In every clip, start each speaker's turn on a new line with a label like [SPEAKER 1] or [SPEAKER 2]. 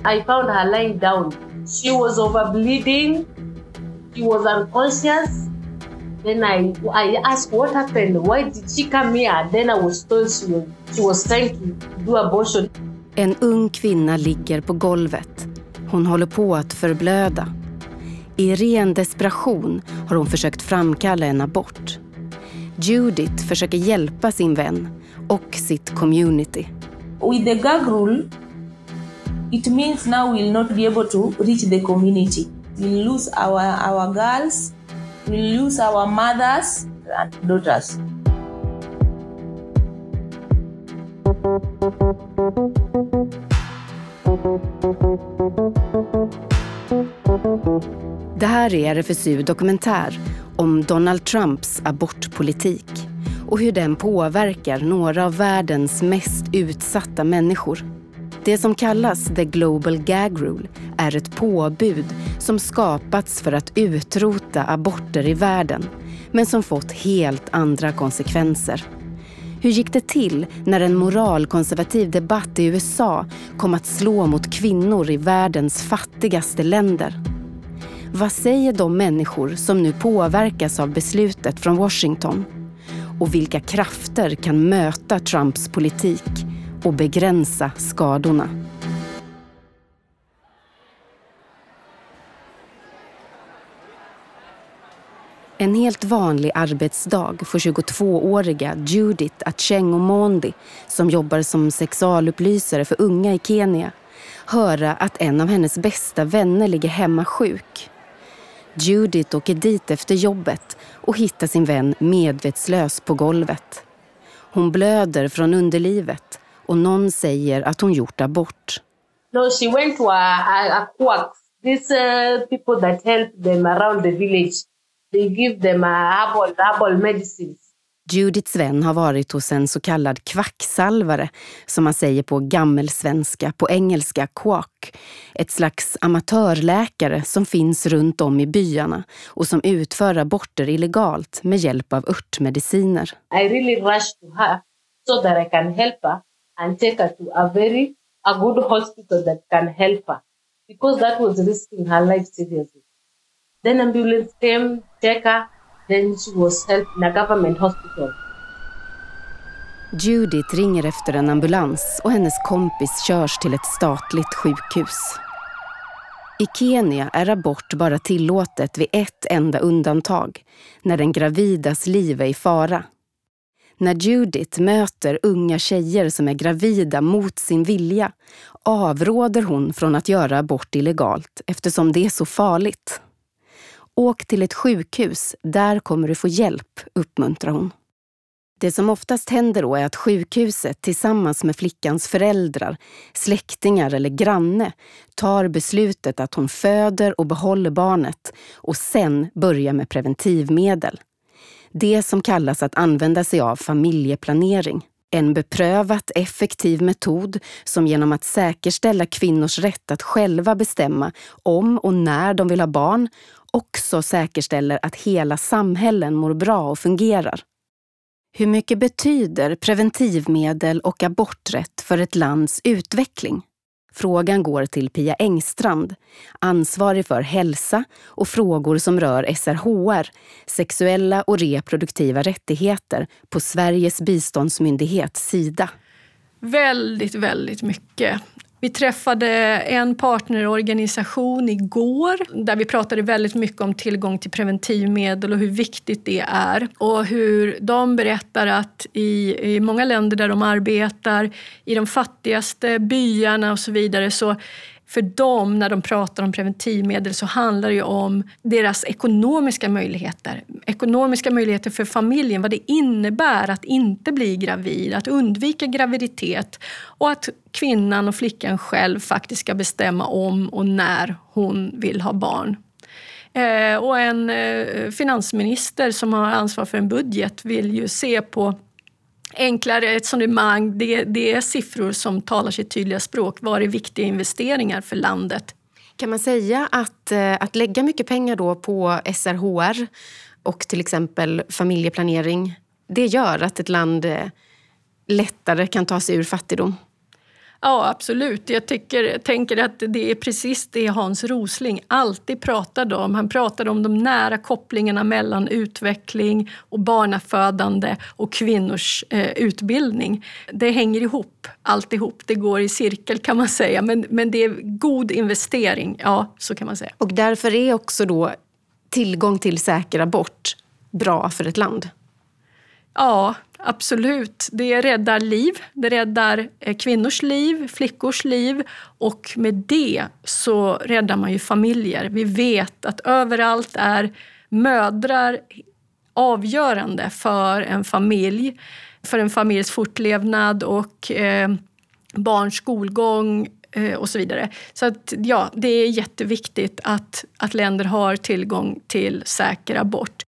[SPEAKER 1] I found her lying down. She was overbleeding. She was unconscious. Then I asked what happened. Why did she come here? Then I was told she was trying to do abortion.
[SPEAKER 2] En ung kvinna ligger på golvet. Hon håller på att förblöda. I ren desperation har hon försökt framkalla en abort. Judith försöker hjälpa sin vän och sitt community.
[SPEAKER 3] With the gag rule, it means now we'll not be able to reach the community. We'll lose our girls, we'll lose our mothers and daughters.
[SPEAKER 2] Det här är RFSU dokumentär om Donald Trumps abortpolitik och hur den påverkar några av världens mest utsatta människor. Det som kallas The Global Gag Rule är ett påbud som skapats för att utrota aborter i världen, men som fått helt andra konsekvenser. Hur gick det till när en moralkonservativ debatt i USA kom att slå mot kvinnor i världens fattigaste länder? Vad säger de människor som nu påverkas av beslutet från Washington? Och vilka krafter kan möta Trumps politik och begränsa skadorna? En helt vanlig arbetsdag får 22-åriga Judith Achengo Mondi, som jobbar som sexualupplysare för unga i Kenya, höra att en av hennes bästa vänner ligger hemma sjuk. Judith åker dit efter jobbet och hittar sin vän medvetslös på golvet. Hon blöder från underlivet och någon säger att hon gjort abort.
[SPEAKER 1] No, she went to a quack. These people that help them around the village, they give them herbal medicines.
[SPEAKER 2] Judiths vän har varit hos en så kallad kvacksalvare, som man säger på gammelsvenska, på engelska quack. Ett slags amatörläkare som finns runt om i byarna och som utför aborter illegalt med hjälp av örtmediciner.
[SPEAKER 1] I really rushed to her so that I can help her and take her to a good hospital that can help her. Because that was risking her life seriously. Then ambulance came, check her. Then she was helped in a government hospital.
[SPEAKER 2] Judith ringer efter en ambulans och hennes kompis körs till ett statligt sjukhus. I Kenya är abort bara tillåtet vid ett enda undantag, när den gravidas liv är i fara. När Judith möter unga tjejer som är gravida mot sin vilja avråder hon från att göra abort illegalt eftersom det är så farligt. Åk till ett sjukhus, där kommer du få hjälp, uppmuntrar hon. Det som oftast händer då är att sjukhuset tillsammans med flickans föräldrar, släktingar eller granne tar beslutet att hon föder och behåller barnet och sen börjar med preventivmedel. Det som kallas att använda sig av familjeplanering. En beprövat effektiv metod som genom att säkerställa kvinnors rätt att själva bestämma om och när de vill ha barn också säkerställer att hela samhällen mår bra och fungerar. Hur mycket betyder preventivmedel och aborträtt för ett lands utveckling? Frågan går till Pia Engstrand, ansvarig för hälsa och frågor som rör SRHR, sexuella och reproduktiva rättigheter, på Sveriges biståndsmyndighet Sida.
[SPEAKER 4] Väldigt, väldigt mycket. Vi träffade en partnerorganisation igår där vi pratade väldigt mycket om tillgång till preventivmedel och hur viktigt det är. Och hur de berättar att i många länder där de arbetar, i de fattigaste byarna och så vidare, så för dem, när de pratar om preventivmedel, så handlar det ju om deras ekonomiska möjligheter. Ekonomiska möjligheter för familjen, vad det innebär att inte bli gravid, att undvika graviditet och att kvinnan och flickan själv faktiskt ska bestämma om och när hon vill ha barn. Och en finansminister som har ansvar för en budget vill ju se på enklare resonemang, det är siffror som talar sitt tydliga språk. Vad är viktiga investeringar för landet?
[SPEAKER 2] Kan man säga att lägga mycket pengar då på SRHR och till exempel familjeplanering, det gör att ett land lättare kan ta sig ur fattigdom?
[SPEAKER 4] Ja, absolut. Jag tänker att det är precis det Hans Rosling alltid pratade om. Han pratade om de nära kopplingarna mellan utveckling och barnafödande och kvinnors utbildning. Det hänger ihop, alltihop. Det går i cirkel kan man säga. Men det är god investering, ja, så kan man säga.
[SPEAKER 2] Och därför är också då tillgång till säker abort bra för ett land?
[SPEAKER 4] Ja, absolut. Det räddar liv. Det räddar kvinnors liv, flickors liv. Och med det så räddar man ju familjer. Vi vet att överallt är mödrar avgörande för en familj. För en familjs fortlevnad och barns skolgång och så vidare. Så att, ja, det är jätteviktigt att länder har tillgång till säker abort.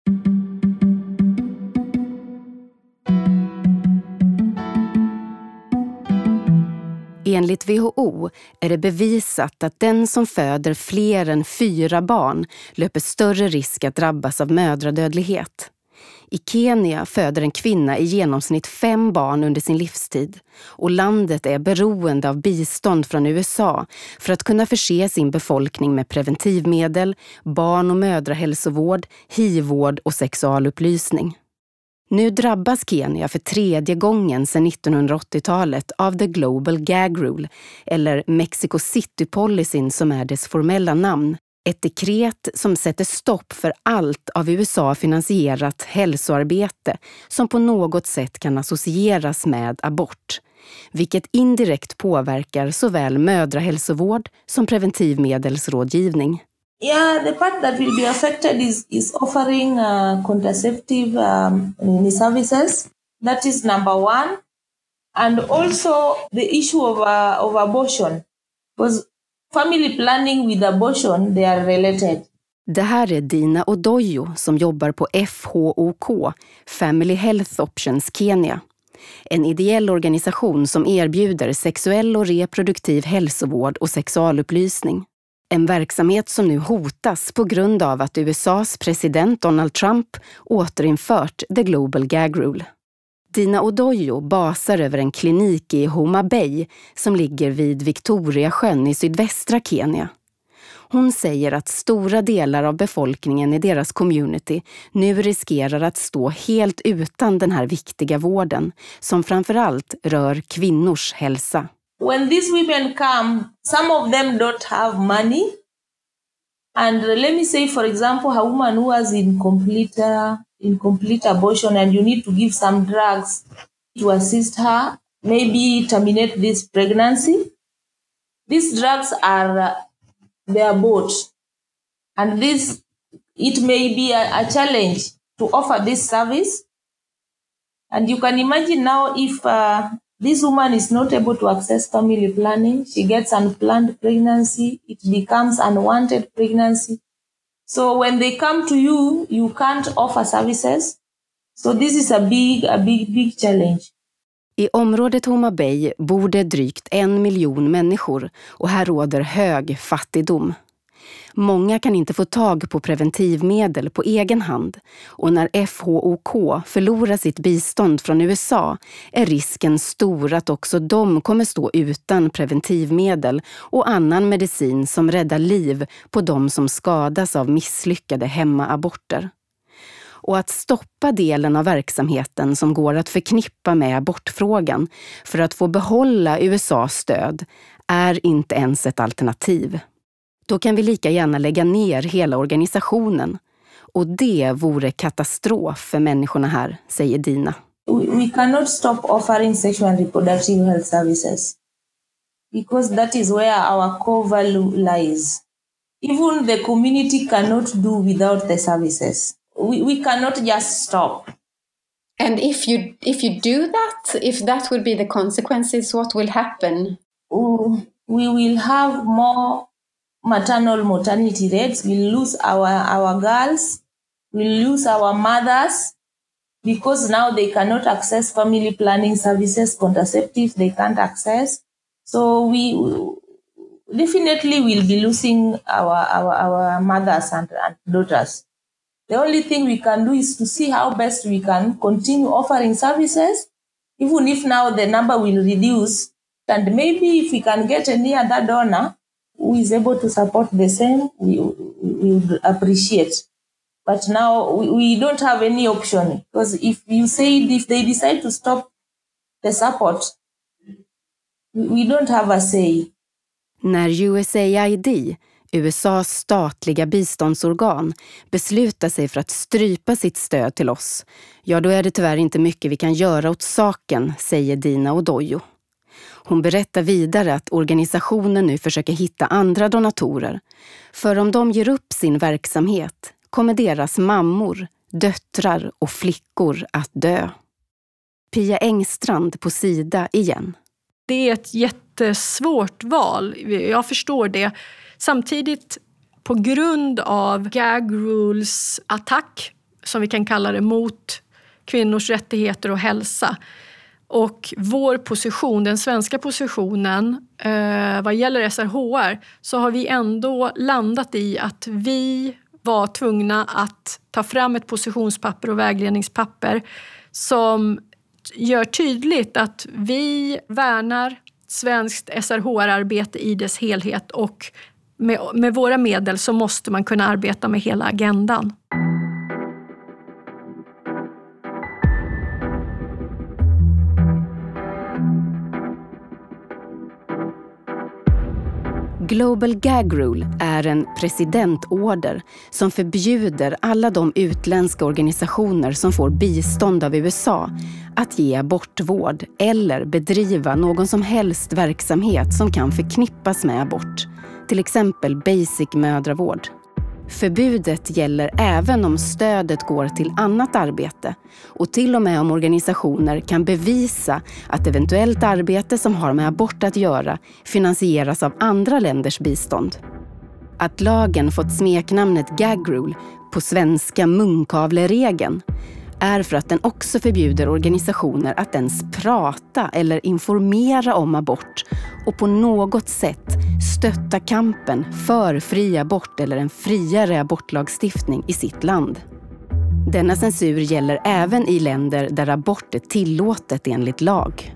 [SPEAKER 2] Enligt WHO är det bevisat att den som föder fler än 4 barn löper större risk att drabbas av mödradödlighet. I Kenya föder en kvinna i genomsnitt 5 barn under sin livstid och landet är beroende av bistånd från USA för att kunna förse sin befolkning med preventivmedel, barn- och mödrahälsovård, HIV-vård och sexualupplysning. Nu drabbas Kenya för 3:e gången sedan 1980-talet av The Global Gag Rule, eller Mexico City-policyn som är dess formella namn. Ett dekret som sätter stopp för allt av USA-finansierat hälsoarbete som på något sätt kan associeras med abort, vilket indirekt påverkar såväl mödrahälsovård som preventivmedelsrådgivning.
[SPEAKER 3] Yeah, the part that will be affected is offering contraceptive services. That is number one. And also the issue of abortion. Because family planning with abortion, they are related.
[SPEAKER 2] Det här är Dina Odoyo som jobbar på FHOK, Family Health Options Kenya. En ideell organisation som erbjuder sexuell och reproduktiv hälsovård och sexualupplysning. En verksamhet som nu hotas på grund av att USAs president Donald Trump återinfört The Global Gag Rule. Dina Odoyo basar över en klinik i Homa Bay som ligger vid Victoriasjön i sydvästra Kenya. Hon säger att stora delar av befolkningen i deras community nu riskerar att stå helt utan den här viktiga vården som framförallt rör kvinnors hälsa.
[SPEAKER 3] When these women come, some of them don't have money. And let me say, for example, a woman who has incomplete abortion and you need to give some drugs to assist her, maybe terminate this pregnancy. These drugs are they are bought. And it may be a challenge to offer this service. And you can imagine now if this woman is not able to access family planning, she gets unplanned pregnancy, it becomes unwanted pregnancy. So when they come to you, you can't offer services. So this is a big challenge.
[SPEAKER 2] I området Homa Bay bor det drygt 1 miljon människor och här råder hög fattigdom. Många kan inte få tag på preventivmedel på egen hand och när FHOK förlorar sitt bistånd från USA är risken stor att också de kommer stå utan preventivmedel och annan medicin som räddar liv på de som skadas av misslyckade hemmaaborter. Och att stoppa delen av verksamheten som går att förknippa med abortfrågan för att få behålla USAs stöd är inte ens ett alternativ. Då kan vi lika gärna lägga ner hela organisationen. Och det vore katastrof för människorna här, säger Dina.
[SPEAKER 3] We cannot stop offering sexual and reproductive health services. Because that is where our core value lies. Even the community cannot do without the services. We cannot just stop.
[SPEAKER 5] And if you do that, if that will be the consequences, what will happen?
[SPEAKER 3] We will have more maternal mortality rates. We'll lose our girls. We'll lose our mothers because now they cannot access family planning services, contraceptives they can't access. So we definitely will be losing our mothers and daughters. The only thing we can do is to see how best we can continue offering services. Even if now the number will reduce, And maybe if we can get any other donor who is able to support the same, we would appreciate. But now we don't have any option, because if they decide to stop the support, we don't have a say.
[SPEAKER 2] När USAID, USAs statliga biståndsorgan, beslutar sig för att strypa sitt stöd till oss, ja då är det tyvärr inte mycket vi kan göra åt saken, säger Dina Odoyo. Hon berättar vidare att organisationen nu försöker hitta andra donatorer. För om de ger upp sin verksamhet kommer deras mammor, döttrar och flickor att dö. Pia Engstrand på Sida igen.
[SPEAKER 4] Det är ett jättesvårt val, jag förstår det. Samtidigt på grund av gag rules attack, som vi kan kalla det, mot kvinnors rättigheter och hälsa. Och vår position, den svenska positionen vad gäller SRHR, så har vi ändå landat i att vi var tvungna att ta fram ett positionspapper och vägledningspapper som gör tydligt att vi värnar svenskt SRHR-arbete i dess helhet, och med våra medel så måste man kunna arbeta med hela agendan.
[SPEAKER 2] Global Gag Rule är en presidentorder som förbjuder alla de utländska organisationer som får bistånd av USA att ge abortvård eller bedriva någon som helst verksamhet som kan förknippas med abort, till exempel basic mödravård. Förbudet gäller även om stödet går till annat arbete och till och med om organisationer kan bevisa att eventuellt arbete som har med abort att göra finansieras av andra länders bistånd. Att lagen fått smeknamnet Gag Rule, på svenska munkavleregeln, är för att den också förbjuder organisationer att ens prata eller informera om abort och på något sätt stötta kampen för fri abort eller en friare abortlagstiftning i sitt land. Denna censur gäller även i länder där abort är tillåtet enligt lag.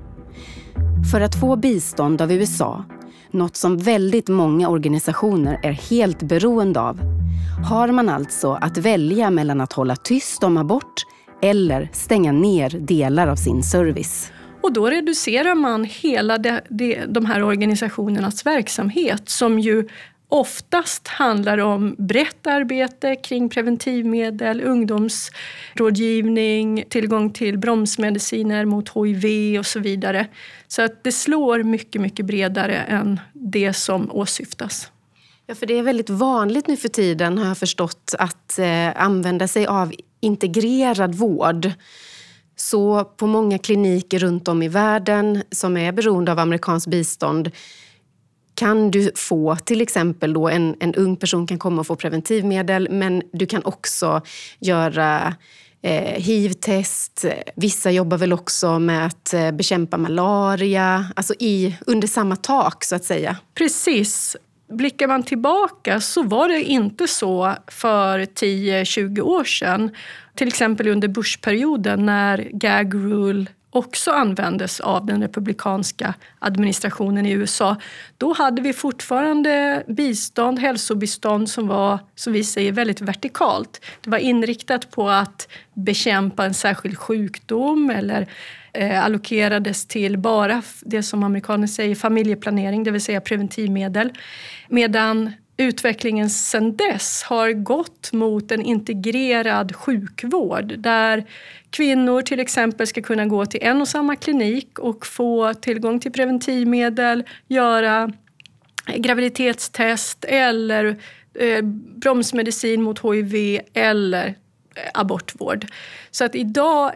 [SPEAKER 2] För att få bistånd av USA, något som väldigt många organisationer är helt beroende av, har man alltså att välja mellan att hålla tyst om abort eller stänga ner delar av sin service.
[SPEAKER 4] Och då reducerar man hela de här organisationernas verksamhet, som ju oftast handlar om brett arbete kring preventivmedel, ungdomsrådgivning, tillgång till bromsmediciner mot HIV och så vidare. Så att det slår mycket, mycket bredare än det som åsyftas.
[SPEAKER 2] Ja, för det är väldigt vanligt nu för tiden, har jag förstått, att använda sig av integrerad vård. Så på många kliniker runt om i världen som är beroende av amerikansk bistånd kan du få, till exempel då en ung person kan komma och få preventivmedel, men du kan också göra HIV-test. Vissa jobbar väl också med att bekämpa malaria, alltså under samma tak så att säga.
[SPEAKER 4] Precis. Blickar man tillbaka så var det inte så för 10-20 år sedan. Till exempel under Bush-perioden när Gag Rule också användes av den republikanska administrationen i USA. Då hade vi fortfarande bistånd, hälsobistånd som var, som vi säger, väldigt vertikalt. Det var inriktat på att bekämpa en särskild sjukdom eller allokerades till bara det som amerikaner säger familjeplanering, det vill säga preventivmedel. Medan utvecklingen sedan dess har gått mot en integrerad sjukvård där kvinnor till exempel ska kunna gå till en och samma klinik och få tillgång till preventivmedel, göra graviditetstest eller bromsmedicin mot HIV eller abortvård. Så att idag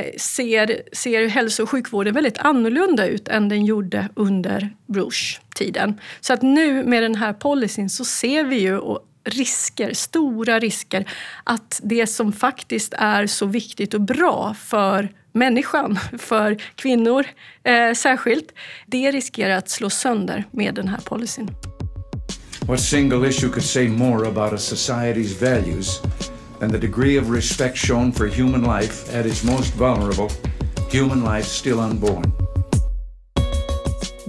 [SPEAKER 4] ser hälso- och sjukvården väldigt annorlunda ut än den gjorde under Bush-tiden. Så att nu med den här policyn så ser vi ju stora risker att det som faktiskt är så viktigt och bra för människan, för kvinnor särskilt, det riskerar att slå sönder med den här policyn.
[SPEAKER 6] What single issue could say more about a society's values than the degree of respect shown for human life at its most vulnerable, human life still unborn?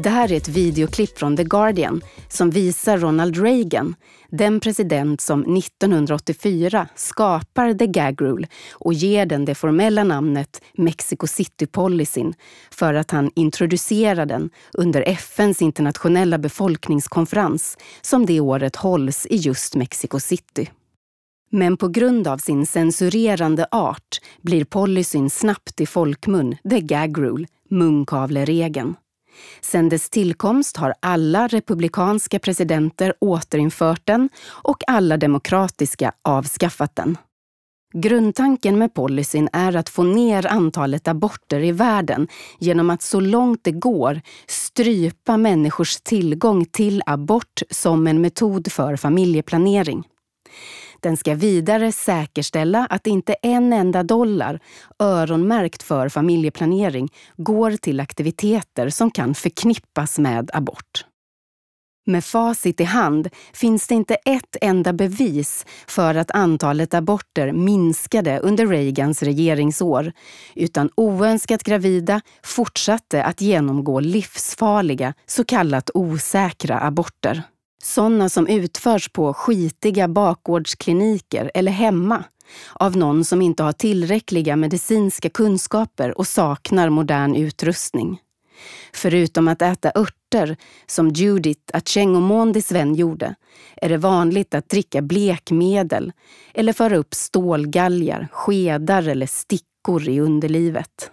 [SPEAKER 2] Det här är ett videoklipp från The Guardian som visar Ronald Reagan, den president som 1984 skapar The Gag Rule och ger den det formella namnet Mexico City-policyn för att han introducerar den under FNs internationella befolkningskonferens som det året hålls i just Mexico City. Men på grund av sin censurerande art blir policyn snabbt i folkmun The Gag Rule, munkavleregeln. Sedan dess tillkomst har alla republikanska presidenter återinfört den och alla demokratiska avskaffat den. Grundtanken med policyn är att få ner antalet aborter i världen genom att så långt det går strypa människors tillgång till abort som en metod för familjeplanering. Den ska vidare säkerställa att inte en enda dollar öronmärkt för familjeplanering går till aktiviteter som kan förknippas med abort. Med facit i hand finns det inte ett enda bevis för att antalet aborter minskade under Reagans regeringsår, utan oönskat gravida fortsatte att genomgå livsfarliga, så kallat osäkra aborter. Sådana som utförs på skitiga bakgårdskliniker eller hemma av någon som inte har tillräckliga medicinska kunskaper och saknar modern utrustning. Förutom att äta örter, som Judith Achengomondis vän gjorde, är det vanligt att dricka blekmedel eller föra upp stålgalgar, skedar eller stickor i underlivet.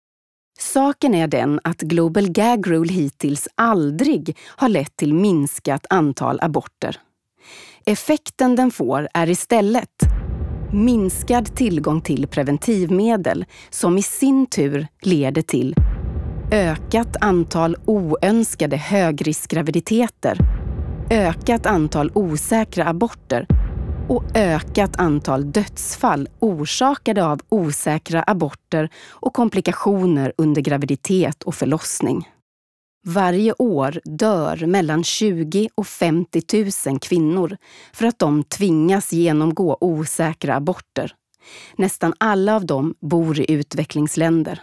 [SPEAKER 2] Saken är den att Global Gag Rule hittills aldrig har lett till minskat antal aborter. Effekten den får är istället minskad tillgång till preventivmedel som i sin tur leder till ökat antal oönskade högriskgraviditeter, ökat antal osäkra aborter och ökat antal dödsfall orsakade av osäkra aborter och komplikationer under graviditet och förlossning. Varje år dör mellan 20 och 50 000 kvinnor för att de tvingas genomgå osäkra aborter. Nästan alla av dem bor i utvecklingsländer.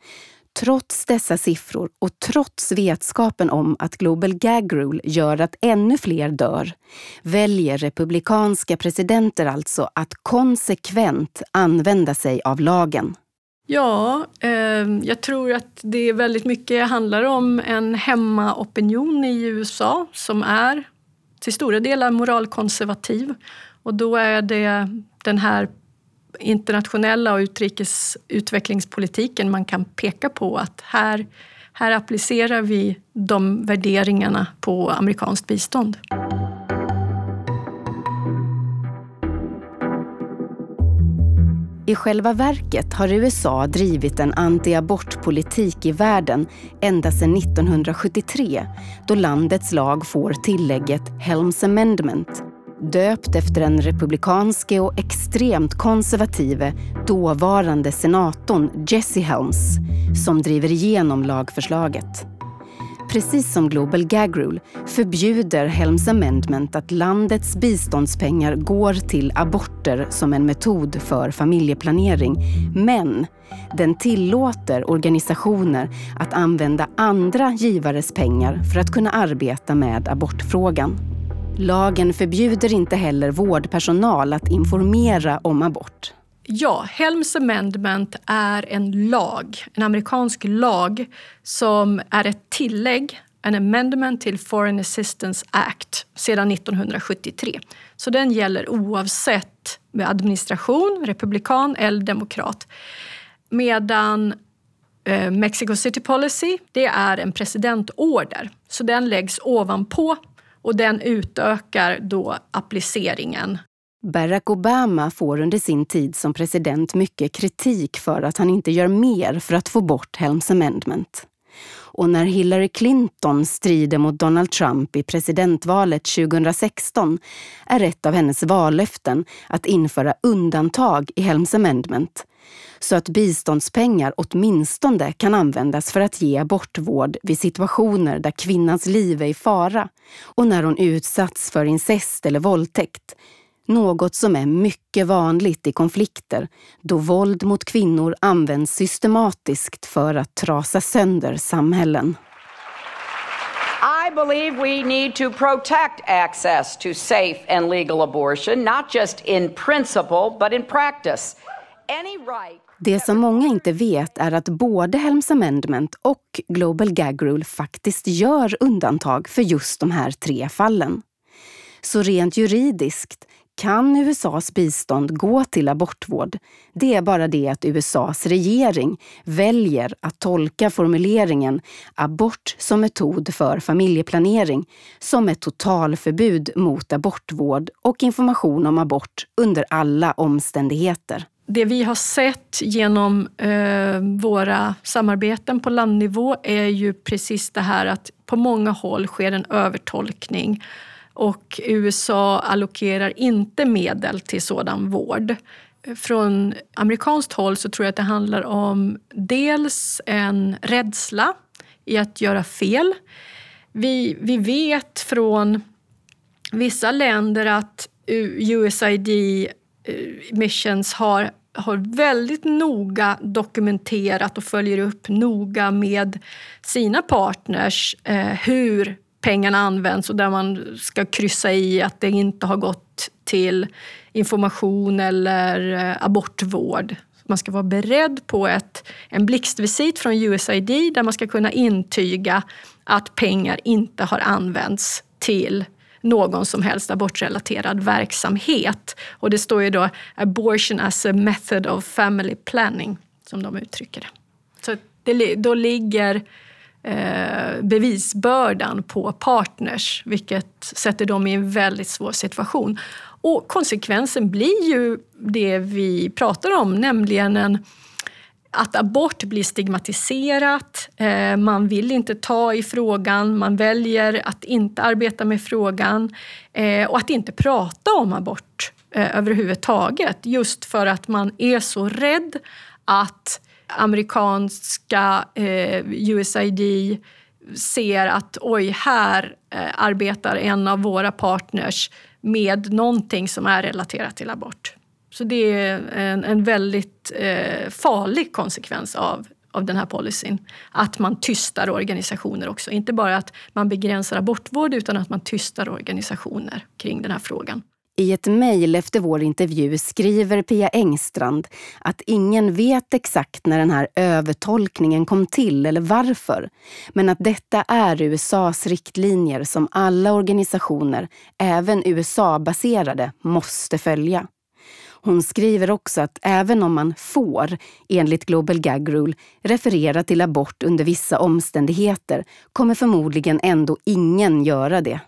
[SPEAKER 2] Trots dessa siffror och trots vetskapen om att Global Gag Rule gör att ännu fler dör, väljer republikanska presidenter alltså att konsekvent använda sig av lagen.
[SPEAKER 4] Ja, jag tror att det väldigt mycket handlar om en hemmaopinion i USA som är till stora delar moralkonservativ. Och då är det den här internationella och utvecklingspolitiken man kan peka på att här applicerar vi de värderingarna på amerikanskt bistånd.
[SPEAKER 2] I själva verket har USA drivit en anti-abortpolitik i världen ända sedan 1973, då landets lag får tillägget Helms Amendment, döpt efter den republikanske och extremt konservative dåvarande senatorn Jesse Helms, som driver igenom lagförslaget. Precis som Global Gag Rule förbjuder Helms Amendment att landets biståndspengar går till aborter som en metod för familjeplanering, men den tillåter organisationer att använda andra givares pengar för att kunna arbeta med abortfrågan. Lagen förbjuder inte heller vårdpersonal att informera om abort.
[SPEAKER 4] Ja, Helms Amendment är en amerikansk lag som är ett tillägg, en amendment till Foreign Assistance Act sedan 1973. Så den gäller oavsett med administration, republikan eller demokrat. Medan Mexico City Policy, det är en presidentorder. Så den läggs ovanpå och den utökar då appliceringen.
[SPEAKER 2] Barack Obama får under sin tid som president mycket kritik för att han inte gör mer för att få bort Helms Amendment. Och när Hillary Clinton strider mot Donald Trump i presidentvalet 2016 är ett av hennes vallöften att införa undantag i Helms Amendment så att biståndspengar åtminstone kan användas för att ge abortvård vid situationer där kvinnans liv är i fara och när hon utsatts för incest eller våldtäkt. Något som är mycket vanligt i konflikter då våld mot kvinnor används systematiskt för att trasa sönder samhällen.
[SPEAKER 7] I believe we need to protect access to safe and legal abortion, not just in principle, but in practice. Any right.
[SPEAKER 2] Det som många inte vet är att både Helms Amendment och Global Gag Rule faktiskt gör undantag för just de här 3 fallen. Så rent juridiskt kan USAs bistånd gå till abortvård. Det är bara det att USAs regering väljer att tolka formuleringen abort som metod för familjeplanering som ett totalförbud mot abortvård och information om abort under alla omständigheter.
[SPEAKER 4] Det vi har sett genom våra samarbeten på landnivå är ju precis det här att på många håll sker en övertolkning och USA allokerar inte medel till sådan vård. Från amerikanskt håll så tror jag att det handlar om dels en rädsla i att göra fel. Vi vet från vissa länder att USAID Missions har väldigt noga dokumenterat och följer upp noga med sina partners hur pengarna används och där man ska kryssa i att det inte har gått till information eller abortvård. Man ska vara beredd på en blixtvisit från USAID där man ska kunna intyga att pengar inte har använts till någon som helst abortrelaterad verksamhet. Och det står ju då abortion as a method of family planning som de uttrycker det. Så då ligger bevisbördan på partners, vilket sätter dem i en väldigt svår situation. Och konsekvensen blir ju det vi pratar om, nämligen att abort blir stigmatiserat, man vill inte ta i frågan, man väljer att inte arbeta med frågan och att inte prata om abort överhuvudtaget. Just för att man är så rädd att amerikanska USAID ser att oj, här arbetar en av våra partners med någonting som är relaterat till abort. Så det är en väldigt farlig konsekvens av den här policyn. Att man tystar organisationer också. Inte bara att man begränsar abortvård utan att man tystar organisationer kring den här frågan.
[SPEAKER 2] I ett mejl efter vår intervju skriver Pia Engstrand att ingen vet exakt när den här övertolkningen kom till eller varför. Men att detta är USAs riktlinjer som alla organisationer, även USA-baserade, måste följa. Hon skriver också att även om man får, enligt Global Gag Rule, referera till abort under vissa omständigheter kommer förmodligen ändå ingen göra det.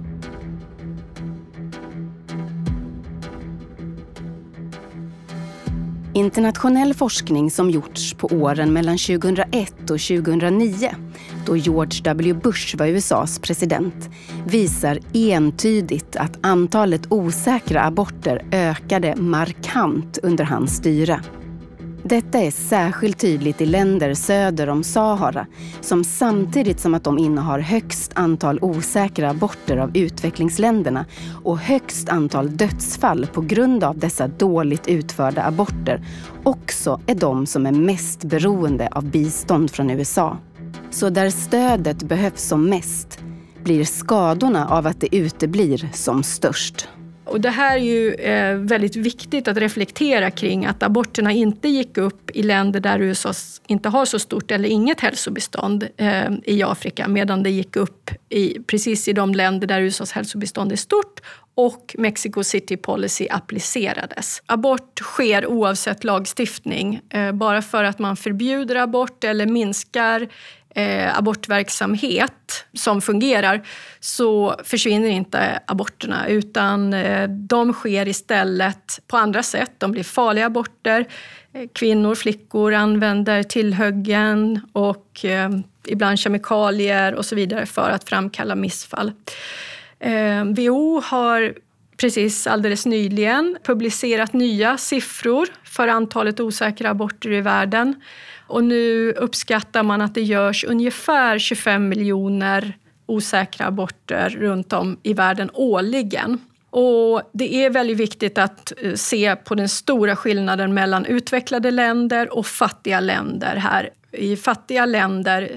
[SPEAKER 2] Internationell forskning som gjorts på åren mellan 2001 och 2009, då George W. Bush var USAs president, visar entydigt att antalet osäkra aborter ökade markant under hans styre. Detta är särskilt tydligt i länder söder om Sahara, som samtidigt som att de innehar högst antal osäkra aborter av utvecklingsländerna och högst antal dödsfall på grund av dessa dåligt utförda aborter, också är de som är mest beroende av bistånd från USA. Så där stödet behövs som mest blir skadorna av att det uteblir som störst.
[SPEAKER 4] Och det här är ju väldigt viktigt att reflektera kring att aborterna inte gick upp i länder där USA inte har så stort eller inget hälsobistånd i Afrika, medan det gick upp precis i de länder där USAs hälsobistånd är stort och Mexico City Policy applicerades. Abort sker oavsett lagstiftning. Bara för att man förbjuder abort eller minskar abortverksamhet som fungerar så försvinner inte aborterna, utan de sker istället på andra sätt. De blir farliga aborter. Kvinnor, flickor använder tillhyggen och ibland kemikalier och så vidare för att framkalla missfall. WHO har precis alldeles nyligen publicerat nya siffror för antalet osäkra aborter i världen. Och nu uppskattar man att det görs ungefär 25 miljoner osäkra aborter runt om i världen årligen. Och det är väldigt viktigt att se på den stora skillnaden mellan utvecklade länder och fattiga länder här. I fattiga länder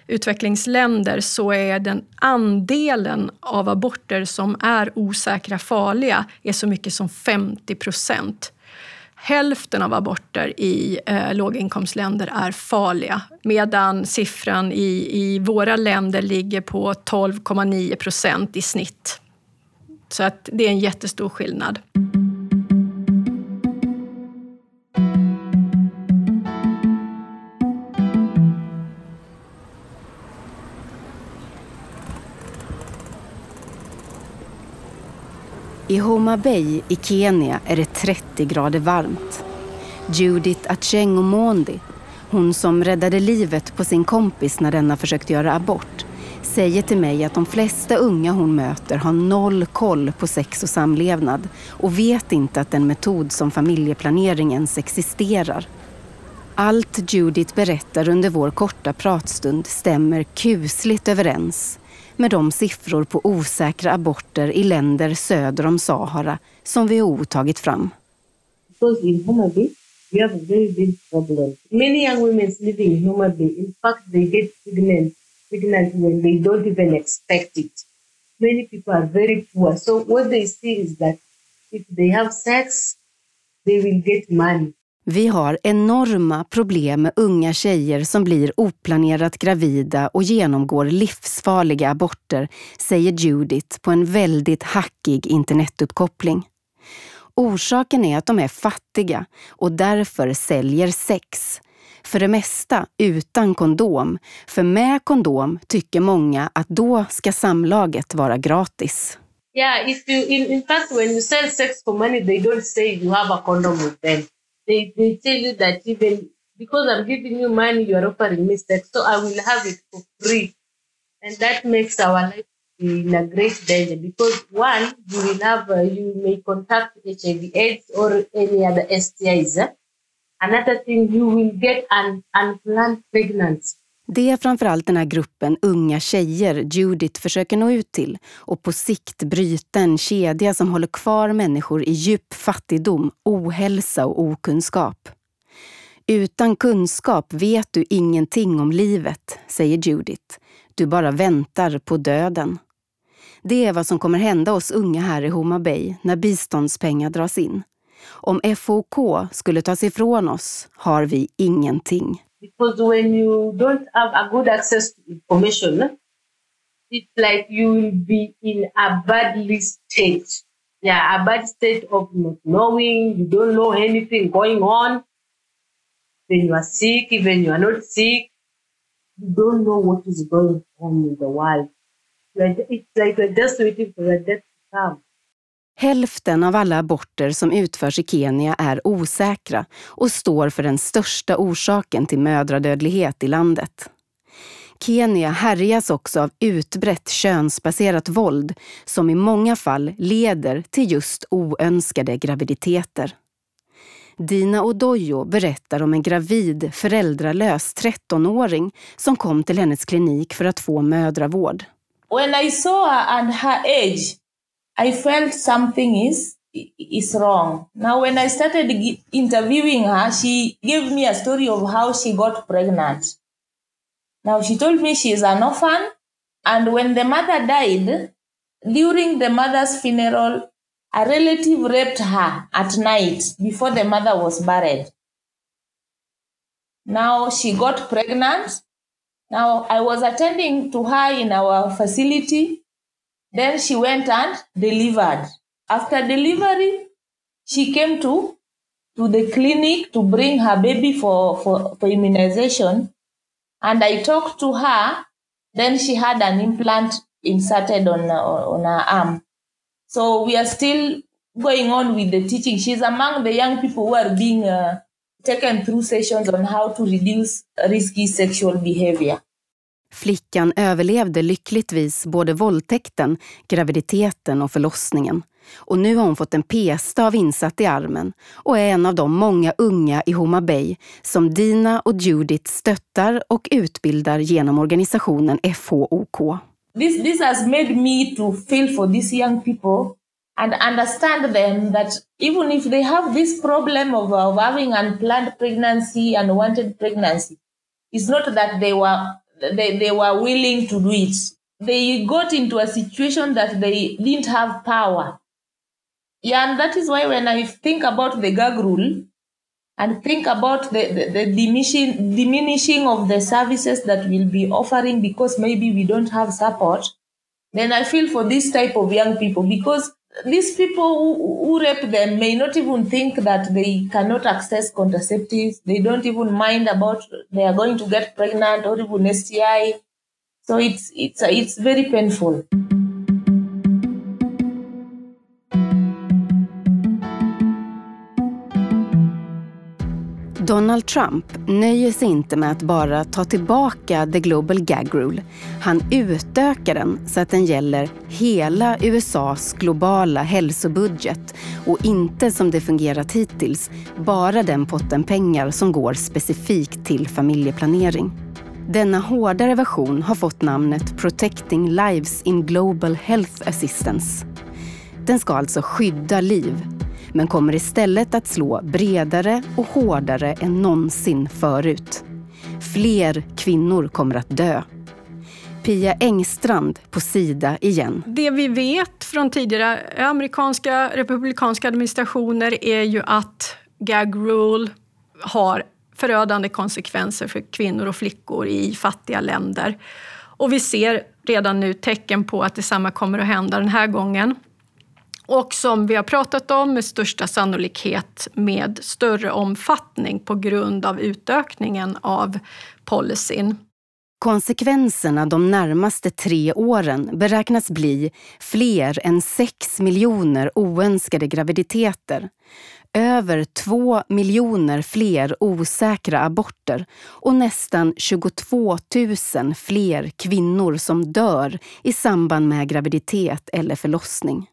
[SPEAKER 4] utvecklingsländer så är den andelen av aborter som är osäkra farliga är så mycket som 50%. Hälften av aborter i låginkomstländer är farliga, medan siffran i våra länder ligger på 12,9% i snitt. Så att det är en jättestor skillnad.
[SPEAKER 2] I Homa Bay i Kenya är det 30 grader varmt. Judith Acheng Omondi, hon som räddade livet på sin kompis när denna försökte göra abort, säger till mig att de flesta unga hon möter har noll koll på sex och samlevnad och vet inte att en metod som familjeplanering ens existerar. Allt Judith berättar under vår korta pratstund stämmer kusligt överens med de siffror på osäkra aborter i länder söder om Sahara som WHO tagit fram.
[SPEAKER 1] Because in Homa Bay, we have a very big problem. Many young women living in Homa Bay, in fact, they get pregnant when they don't even expect it. Many people are very poor. So what they see is that if they have sex, they will get money.
[SPEAKER 2] Vi har enorma problem med unga tjejer som blir oplanerat gravida och genomgår livsfarliga aborter, säger Judith på en väldigt hackig internetuppkoppling. Orsaken är att de är fattiga och därför säljer sex. För det mesta utan kondom, för med kondom tycker många att då ska samlaget vara gratis.
[SPEAKER 1] Yeah, if you in fact when you sell sex for money, they don't say you have a condom with them. They tell you that even because I'm giving you money, you are offering me sex, so I will have it for free. And that makes our life in a great danger because one, you will have, you may contact HIV/AIDS or any other STIs. Another thing, you will get an unplanned pregnancy.
[SPEAKER 2] Det är framförallt den här gruppen unga tjejer Judith försöker nå ut till och på sikt bryta en kedja som håller kvar människor i djup fattigdom, ohälsa och okunskap. Utan kunskap vet du ingenting om livet, säger Judith. Du bara väntar på döden. Det är vad som kommer hända oss unga här i Homa Bay när biståndspengar dras in. Om FOK skulle tas ifrån oss har vi ingenting.
[SPEAKER 1] Because when you don't have a good access to information, it's like you will be in a badly state. Yeah, a bad state of not knowing, you don't know anything going on. When you are sick, even you are not sick, you don't know what is going on in the world. It's like you're just waiting for your death to come.
[SPEAKER 2] Hälften av alla aborter som utförs i Kenya är osäkra och står för den största orsaken till mödradödlighet i landet. Kenya härjas också av utbrett könsbaserat våld som i många fall leder till just oönskade graviditeter. Dina Odoyo berättar om en gravid, föräldralös 13-åring som kom till hennes klinik för att få mödravård.
[SPEAKER 3] When I saw her and her age, I felt something is wrong. Now, when I started interviewing her, she gave me a story of how she got pregnant. Now, she told me she is an orphan, and when the mother died, during the mother's funeral, a relative raped her at night before the mother was buried. Now, she got pregnant. Now, I was attending to her in our facility. Then she went and delivered. After delivery, she came to the clinic to bring her baby for immunization. And I talked to her. Then she had an implant inserted on her arm. So we are still going on with the teaching. She's among the young people who are being taken through sessions on how to reduce risky sexual behavior.
[SPEAKER 2] Flickan överlevde lyckligtvis både våldtäkten, graviditeten och förlossningen. Och nu har hon fått en p-stav insatt i armen och är en av de många unga i Homa Bay som Dina och Judith stöttar och utbildar genom organisationen FHOK.
[SPEAKER 3] This has made me to feel for these young people and understand them that even if they have this problem of having unplanned pregnancy and wanted pregnancy, it's not that they were willing to do it. They got into a situation that they didn't have power. Yeah, and that is why when I think about the gag rule and think about the diminishing of the services that we'll be offering because maybe we don't have support, then I feel for this type of young people, because these people who rape them may not even think that they cannot access contraceptives. They don't even mind about they are going to get pregnant or even STI. So it's very painful.
[SPEAKER 2] Donald Trump nöjer sig inte med att bara ta tillbaka the global gag rule. Han utökar den så att den gäller hela USAs globala hälsobudget och inte som det fungerat hittills, bara den potten pengar som går specifikt till familjeplanering. Denna hårdare version har fått namnet Protecting Lives in Global Health Assistance. Den ska alltså skydda liv, men kommer istället att slå bredare och hårdare än någonsin förut. Fler kvinnor kommer att dö. Pia Engstrand på Sida igen.
[SPEAKER 4] Det vi vet från tidigare amerikanska republikanska administrationer är ju att gag rule har förödande konsekvenser för kvinnor och flickor i fattiga länder. Och vi ser redan nu tecken på att detsamma kommer att hända den här gången. Och som vi har pratat om med största sannolikhet med större omfattning på grund av utökningen av policyn.
[SPEAKER 2] Konsekvenserna de närmaste 3 åren beräknas bli fler än 6 miljoner oönskade graviditeter, över 2 miljoner fler osäkra aborter och nästan 22 000 fler kvinnor som dör i samband med graviditet eller förlossning.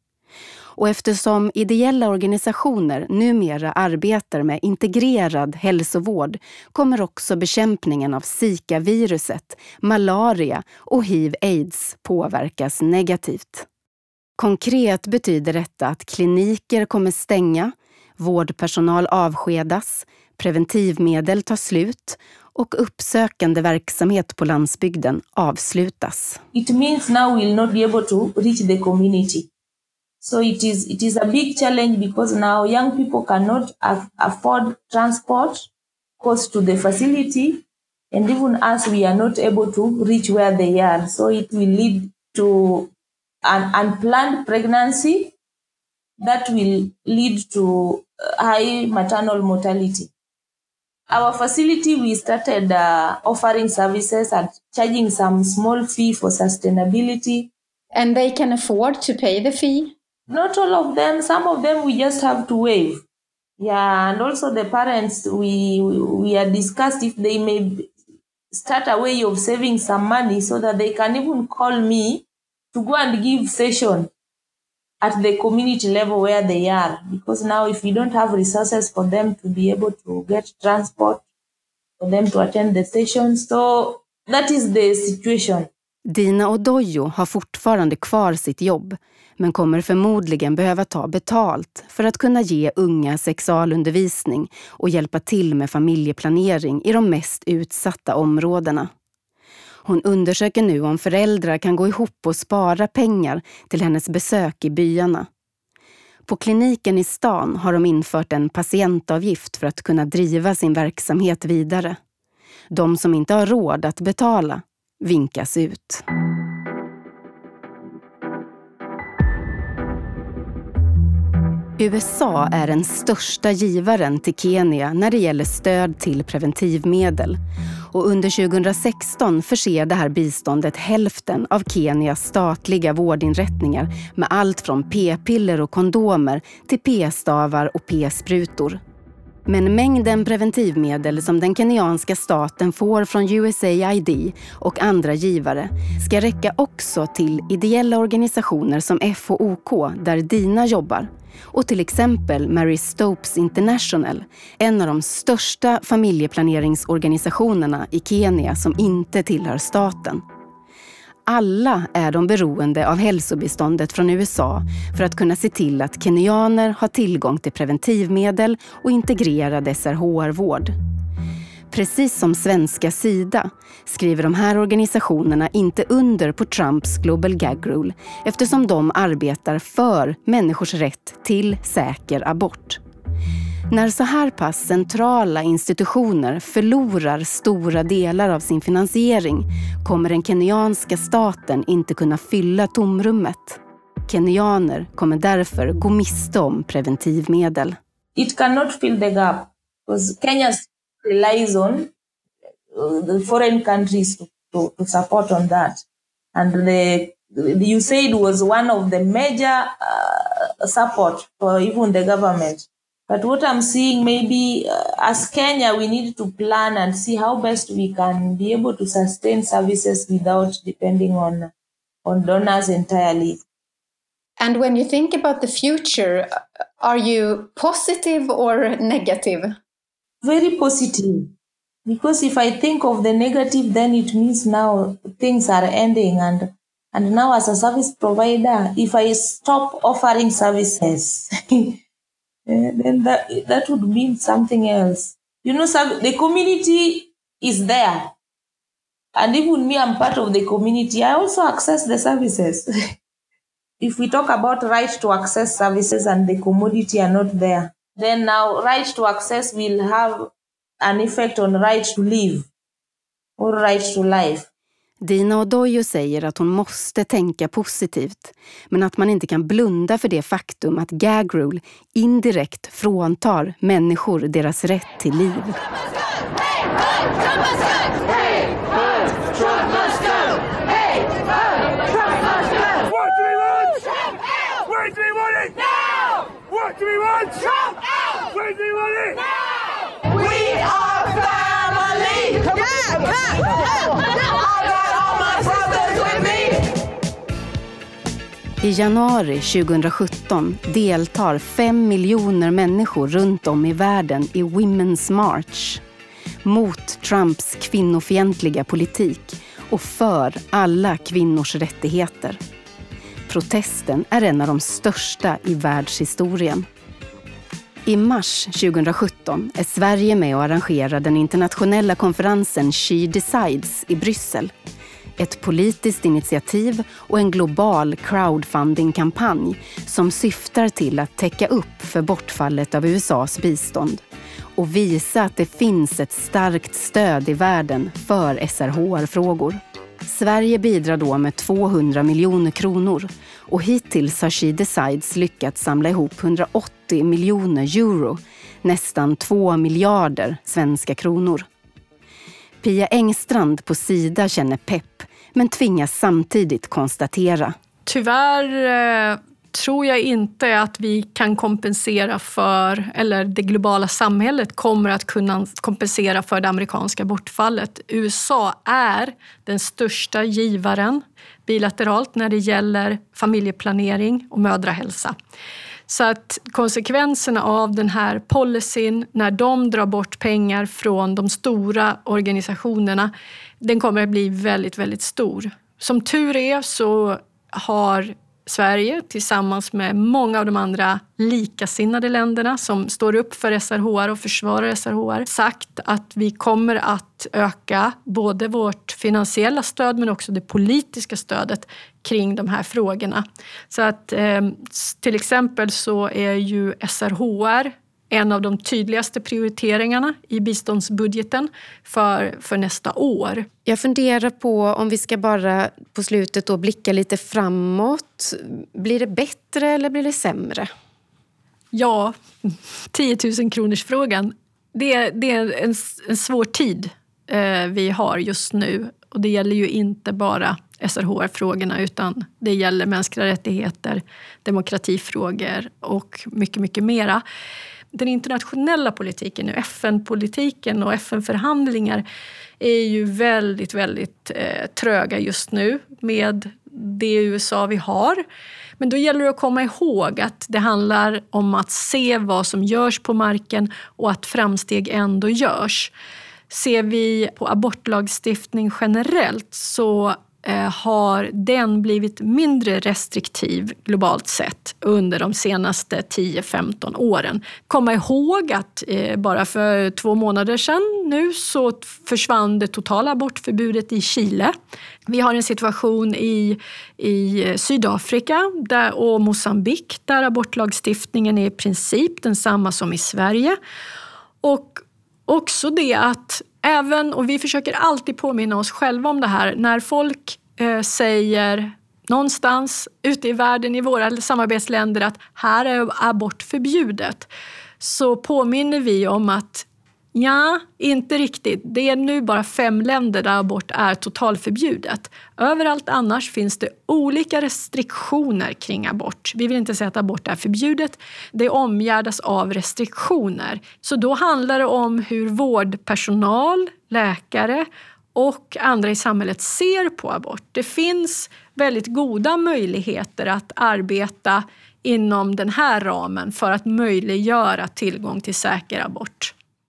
[SPEAKER 2] Och eftersom ideella organisationer numera arbetar med integrerad hälsovård kommer också bekämpningen av Zika-viruset, malaria och HIV-AIDS påverkas negativt. Konkret betyder detta att kliniker kommer stänga, vårdpersonal avskedas, preventivmedel tar slut och uppsökande verksamhet på landsbygden avslutas.
[SPEAKER 3] It means now we'll not be able to reach the community. So it is a big challenge because now young people cannot afford transport, cost to the facility, and even us, we are not able to reach where they are. So it will lead to an unplanned pregnancy that will lead to high maternal mortality. Our facility, we started offering services and charging some small fee for sustainability.
[SPEAKER 5] And they can afford to pay the fee?
[SPEAKER 3] Not all of them. Some of them we just have to waive. Yeah, and also the parents, we had discussed if they may start a way of saving some money so that they can even call me to go and give session at the community level where they are. Because now if we don't have resources for them to be able to get transport, for them to attend the sessions, so that is the situation.
[SPEAKER 2] Dina Odoyo har fortfarande kvar sitt jobb, men kommer förmodligen behöva ta betalt för att kunna ge unga sexualundervisning och hjälpa till med familjeplanering i de mest utsatta områdena. Hon undersöker nu om föräldrar kan gå ihop och spara pengar till hennes besök i byarna. På kliniken i stan har de infört en patientavgift för att kunna driva sin verksamhet vidare. De som inte har råd att betala vinkas ut. USA är den största givaren till Kenya när det gäller stöd till preventivmedel. Och under 2016 förser det här biståndet hälften av Kenias statliga vårdinrättningar med allt från p-piller och kondomer till p-stavar och p-sprutor. Men mängden preventivmedel som den kenyanska staten får från USAID och andra givare ska räcka också till ideella organisationer som FHOK där Dina jobbar. Och till exempel Mary Stopes International, en av de största familjeplaneringsorganisationerna i Kenya som inte tillhör staten. Alla är de beroende av hälsobiståndet från USA för att kunna se till att kenyaner har tillgång till preventivmedel och integrerad SRHR-vård. Precis som svenska Sida skriver de här organisationerna inte under på Trumps Global Gag Rule eftersom de arbetar för människors rätt till säker abort. När så här pass centrala institutioner förlorar stora delar av sin finansiering kommer den kenyanska staten inte kunna fylla tomrummet. Kenyaner kommer därför gå miste om preventivmedel.
[SPEAKER 3] It cannot fill the gap because Kenya relies on the foreign countries to support on that. And the USAID was one of the major support for even the government. But what I'm seeing, maybe as Kenya, we need to plan and see how best we can be able to sustain services without depending on donors entirely.
[SPEAKER 5] And when you think about the future, are you positive or negative?
[SPEAKER 3] Very positive. Because if I think of the negative, then it means now things are ending. And now as a service provider, if I stop offering services, then that would mean something else. You know, the community is there. And even me, I'm part of the community. I also access the services. If we talk about right to access services and the commodity are not there, then now right to access will have an effect on right to live or right to life.
[SPEAKER 2] Dina Odoyo säger att hon måste tänka positivt, men att man inte kan blunda för det faktum att gag rule indirekt fråntar människor deras rätt till liv. I januari 2017 deltar 5 miljoner människor runt om i världen i Women's March mot Trumps kvinnofientliga politik och för alla kvinnors rättigheter. Protesten är en av de största i världshistorien. I mars 2017 är Sverige med och arrangerar den internationella konferensen She Decides i Bryssel. Ett politiskt initiativ och en global crowdfunding-kampanj som syftar till att täcka upp för bortfallet av USAs bistånd och visa att det finns ett starkt stöd i världen för SRHR-frågor. Sverige bidrar då med 200 miljoner kronor och hittills har She Decides lyckats samla ihop 180 miljoner euro, nästan 2 miljarder svenska kronor. Pia Engstrand på Sida känner pepp, men tvingas samtidigt konstatera.
[SPEAKER 4] Tyvärr tror jag inte att vi kan kompensera för, eller det globala samhället kommer att kunna kompensera för det amerikanska bortfallet. USA är den största givaren bilateralt när det gäller familjeplanering och mödrahälsa. Så att konsekvenserna av den här policyn, när de drar bort pengar från de stora organisationerna, den kommer att bli väldigt, väldigt stor. Som tur är så har Sverige tillsammans med många av de andra likasinnade länderna som står upp för SRHR och försvarar SRHR sagt att vi kommer att öka både vårt finansiella stöd men också det politiska stödet kring de här frågorna. Så att till exempel så är ju SRHR en av de tydligaste prioriteringarna i biståndsbudgeten för nästa år.
[SPEAKER 2] Jag funderar på om vi ska bara på slutet då blicka lite framåt. Blir det bättre eller blir det sämre?
[SPEAKER 4] Ja, 10 000 kronors frågan. Det är en svår tid vi har just nu. Och det gäller ju inte bara SRHR-frågorna utan det gäller mänskliga rättigheter, demokratifrågor och mycket, mycket mera. Den internationella politiken, FN-politiken och FN-förhandlingar är ju väldigt, väldigt tröga just nu med det USA vi har. Men då gäller det att komma ihåg att det handlar om att se vad som görs på marken och att framsteg ändå görs. Ser vi på abortlagstiftning generellt så har den blivit mindre restriktiv globalt sett under de senaste 10-15 åren. Komma ihåg att bara för 2 månader sedan nu så försvann det totala abortförbudet i Chile. Vi har en situation i Sydafrika och Mosambik där abortlagstiftningen är i princip densamma som i Sverige. Och också det att och vi försöker alltid påminna oss själva om det här, när folk säger någonstans ute i världen i våra samarbetsländer att här är abort förbjudet, så påminner vi om att ja, inte riktigt. Det är nu bara 5 länder där abort är totalförbjudet. Överallt annars finns det olika restriktioner kring abort. Vi vill inte säga att abort är förbjudet. Det omgärdas av restriktioner. Så då handlar det om hur vårdpersonal, läkare och andra i samhället ser på abort. Det finns väldigt goda möjligheter att arbeta inom den här ramen för att möjliggöra tillgång till säker abort.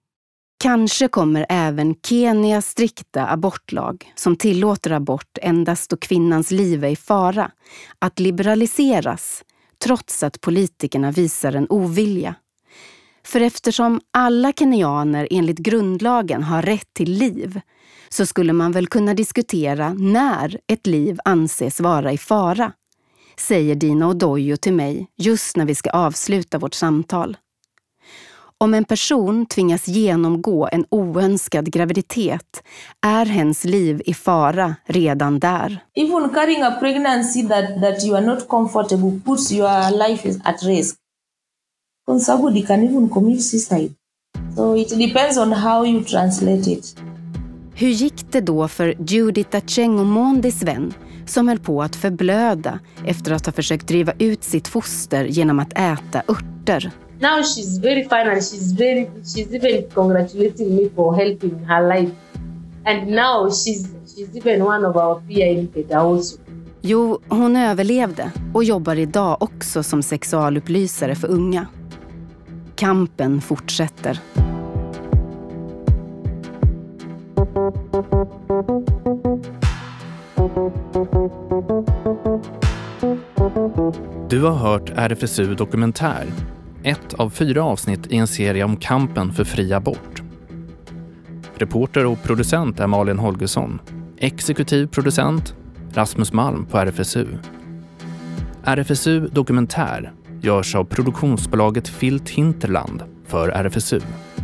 [SPEAKER 2] Kanske kommer även Kenias strikta abortlag, som tillåter abort endast då kvinnans liv är i fara, att liberaliseras, trots att politikerna visar en ovilja. För eftersom alla kenyaner enligt grundlagen har rätt till liv, så skulle man väl kunna diskutera när ett liv anses vara i fara, säger Dina Odoyo till mig just när vi ska avsluta vårt samtal. Om en person tvingas genomgå en oönskad graviditet är hens liv i fara redan där.
[SPEAKER 3] Even carrying a pregnancy that you are not comfortable puts your life at risk. Somebody can even commit suicide. So it depends on how you translate it.
[SPEAKER 2] Hur gick det då för Judith Acheng och Mondis vän som höll på att förblöda efter att ha försökt driva ut sitt foster genom att äta örter?
[SPEAKER 1] Now she's very fine and she's even congratulating me for helping her life. And now she's even one of our peer educators also.
[SPEAKER 2] Jo, hon överlevde och jobbar idag också som sexualupplysare för unga. Kampen fortsätter.
[SPEAKER 8] Du har hört RFSU Dokumentär. 1 av 4 avsnitt i en serie om kampen för fri abort. Reporter och producent är Malin Holgersson. Exekutiv producent Rasmus Malm på RFSU. RFSU Dokumentär görs av produktionsbolaget Filt Hinterland för RFSU.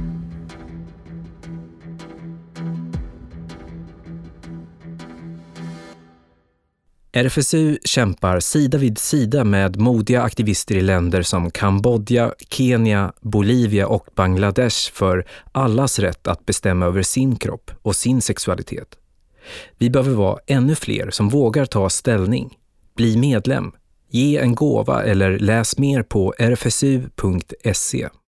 [SPEAKER 9] RFSU kämpar sida vid sida med modiga aktivister i länder som Kambodja, Kenya, Bolivia och Bangladesh för allas rätt att bestämma över sin kropp och sin sexualitet. Vi behöver vara ännu fler som vågar ta ställning. Bli medlem, ge en gåva eller läs mer på rfsu.se.